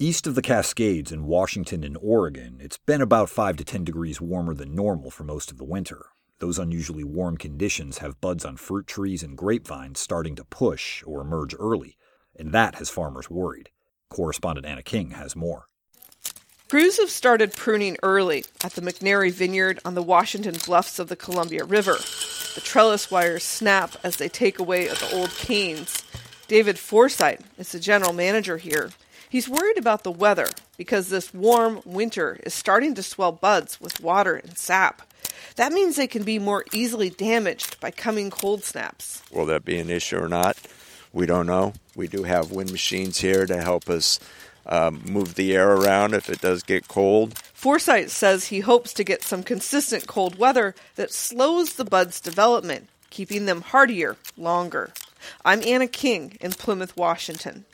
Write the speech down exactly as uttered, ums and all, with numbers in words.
East of the Cascades in Washington and Oregon, it's been about five to ten degrees warmer than normal for most of the winter. Those unusually warm conditions have buds on fruit trees and grapevines starting to push or emerge early, and that has farmers worried. Correspondent Anna King has more. Crews have started pruning early at the McNary Vineyard on the Washington bluffs of the Columbia River. The trellis wires snap as they take away the old canes. David Forsythe is the general manager here. He's worried about the weather because this warm winter is starting to swell buds with water and sap. That means they can be more easily damaged by coming cold snaps. Will that be an issue or not? We don't know. We do have wind machines here to help us um, move the air around if it does get cold. Forsythe says he hopes to get some consistent cold weather that slows the buds' development, keeping them hardier longer. I'm Anna King in Plymouth, Washington.